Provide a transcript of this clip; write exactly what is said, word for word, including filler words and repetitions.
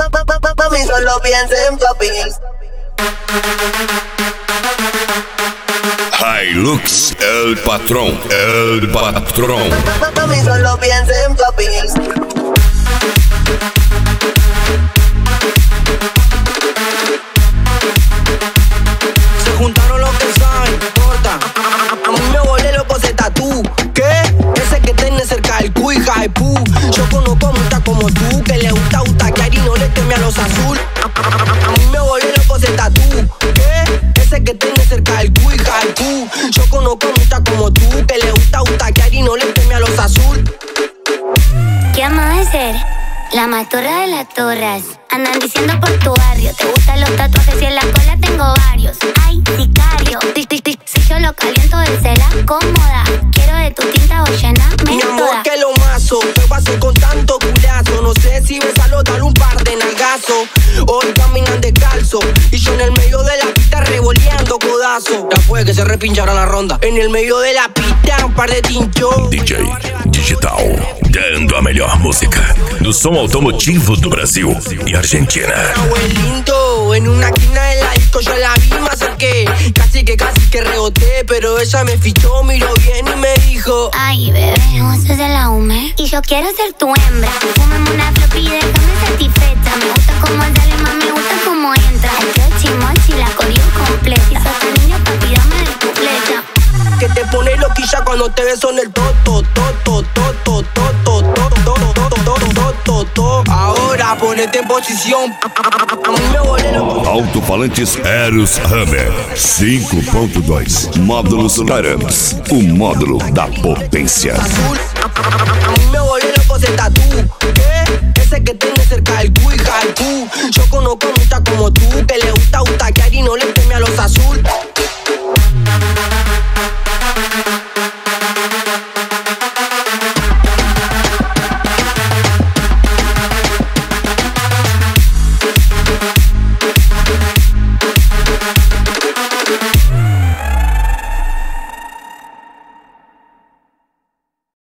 Mami, solo piensa en toppings. Hilux, el patrón, el patrón. Mami, solo piensa en toppings. Se juntaron los que saben, corta. A mí me volé loco ese tatú. ¿Qué? Ese que tiene cerca del cu, hija de pu. Yo conozco muchas como tú, que le gusta butaquear y no le teme a los azul. A mí me volé loco ese tatú. ¿Qué? Ese que tiene cerca del cu, hija de pu. Yo conozco muchas como tú, que le gusta butaquear y no le teme a los azul. ¿Qué vamos a hacer? La más torra de las torras. Andan diciendo por tu barrio. Te gustan los tatuajes y en la cola tengo varios. Ay, sicario. Tic, tic, tic. Si yo lo caliento del cela, cómoda. Quiero de tu tinta o llena, Mi amor, toda. que lo mazo. ¿Qué pasó con tanto culazo? No sé si besarlo, dar un par de nalgazos. Hoy caminan descalzo y yo en el medio de la pista revoleando codazo. Ya fue que se repincharon la ronda. En el medio de la pista, un par de tinchos. D J Digital, dando a melhor música do som automotivo do Brasil e Argentina. Abuelito, en una esquina de la disco yo la vi, me acerqué. Casi que casi que reboté, pero ella me fichó, miró bien y me dijo: Ay, bebé, vos sos de la U M E y yo quiero ser tu hembra. Fúmame una floppy y déjame satisfecha. Me gusta cómo sale, más me gusta cómo entra. El trochi mochi, la coreo completa. Si sos tu niño, papi, dame de tu flecha. Que te pone loquilla cuando te beso en el toto, toto, toto, toto, toto, toto, toto, toto, toto. Ahora ponete en posición. A mí me volé loco. Alto-falantes Eros Hammer cinco ponto dois. Módulos Carams, o módulo da potência. Azul. A mí me volé loco ese tatú. ¿Qué? Ese que tiene cerca del cu, hija del pu. Yo conozco muchas como tú,